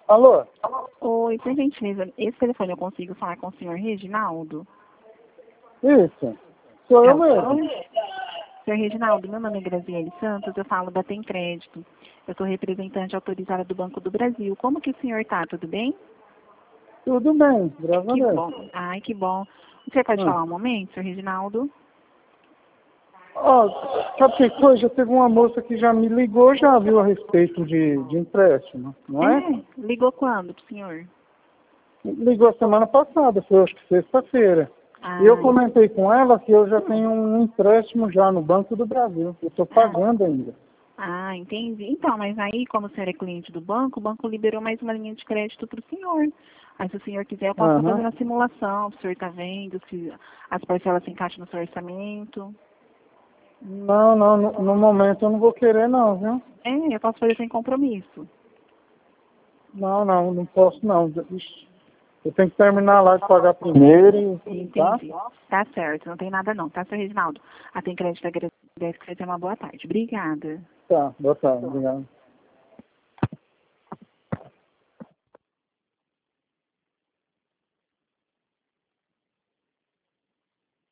Alô? Oi, por gentileza, esse telefone eu consigo falar com o senhor Reginaldo? Isso. Sou eu mesmo. Senhor Reginaldo, meu nome é Graziele Santos, eu falo da Tem Crédito. Eu sou representante autorizada do Banco do Brasil. Como que o senhor está? Tudo bem? Tudo bem, graças a Que Deus. bom. Ai, que bom. Você pode falar um momento, senhor Reginaldo? Ó, sabe o que foi? Já teve uma moça que já me ligou, já viu a respeito de empréstimo, não é? Ligou quando pro senhor? Ligou semana passada, foi acho que sexta-feira. E eu comentei com ela que eu já tenho um empréstimo já no Banco do Brasil. Eu estou pagando ainda. Ah, entendi. Então, mas aí, como o senhor é cliente do banco, o banco liberou mais uma linha de crédito para o senhor. Aí, se o senhor quiser, eu posso fazer uma simulação, se o senhor está vendo, se as parcelas se encaixam no seu orçamento. Não, no momento eu não vou querer não, viu? Eu posso fazer sem compromisso. Não posso não. Ixi, eu tenho que terminar lá de pagar primeiro e tá? Entendi. Tá certo, não tem nada não, tá, senhor Reginaldo? A Tem Crédito agradece que você tenha uma boa tarde. Obrigada. Tá, boa tarde, obrigado.